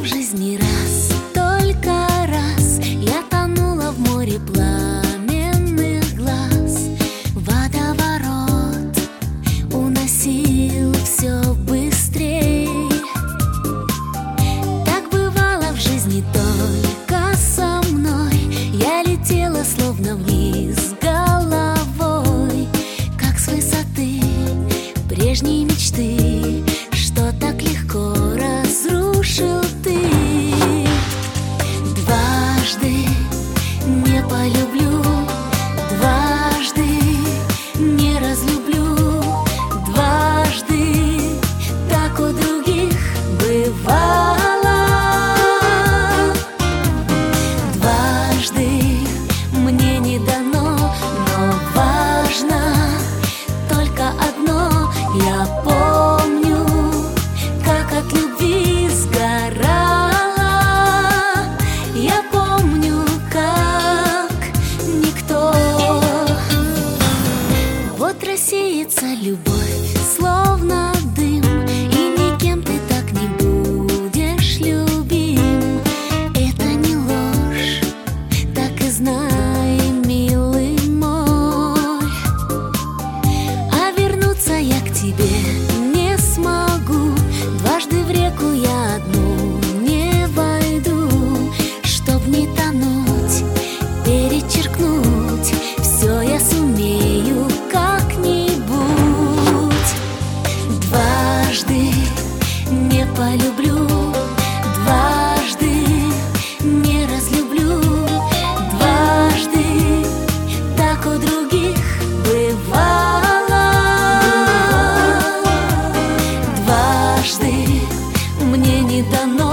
в жизни раз, только раз я тонула в море пламенных глаз. Водоворот уносил все быстрей. Так бывало в жизни только со мной. Я летела словно вниз головой, как с высоты прежней мечты, что так легко разрушил ты. Дважды не полюблю, дважды не разлюблю, дважды так у других бывало. Дважды мне не дано, но важно только одно. Я помню, как от любви сгорала. Я помню, как никто. Вот рассеется любовь, словно дым, и никем ты так не будешь любим. Это не ложь, так и знай, милый мой. А вернуться я к тебе не смогу. Дважды в реку я одну не войду. Чтоб не тонуть, перечеркнуть, все я сумею как-нибудь. Дважды не полюблю, дважды не разлюблю, дважды так у других бывало. Дважды мне не дано,